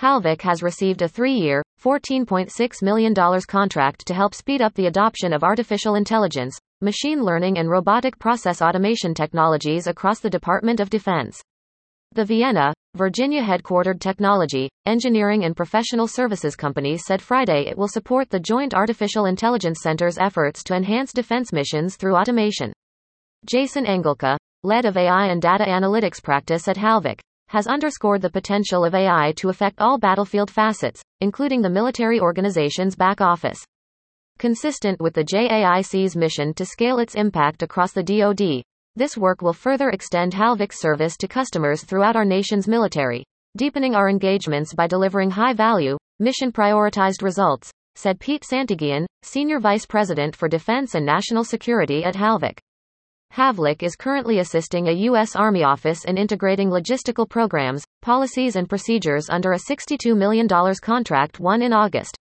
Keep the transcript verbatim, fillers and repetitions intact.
Halvik has received a three-year, fourteen point six million dollars contract to help speed up the adoption of artificial intelligence, machine learning and robotic process automation technologies across the Department of Defense. The Vienna, Virginia-headquartered technology, engineering and professional services company said Friday it will support the Joint Artificial Intelligence Center's efforts to enhance defense missions through automation. Jason Engelke, lead of A I and data analytics practice at Halvik, has underscored the potential of A I to affect all battlefield facets, including the military organization's back office. Consistent with the J A I C's mission to scale its impact across the D O D, this work will further extend Halvik's service to customers throughout our nation's military, deepening our engagements by delivering high-value, mission-prioritized results, said Pete Santigian, Senior Vice President for Defense and National Security at Halvik. Halvik is currently assisting a U S Army office in integrating logistical programs, policies and procedures under a sixty-two million dollars contract won in August.